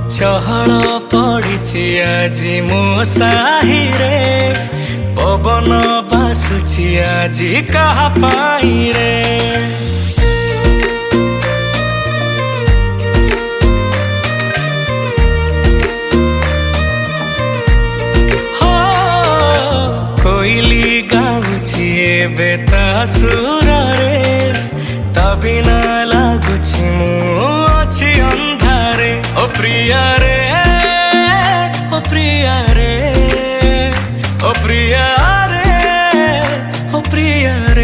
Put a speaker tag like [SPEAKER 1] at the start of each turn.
[SPEAKER 1] चहल पड़ी आजी मो साही रे पवन बासुची आजी कहा पाई रे। हो कोइली गाउची एबे ता सुर रे ता बिना लागुची मु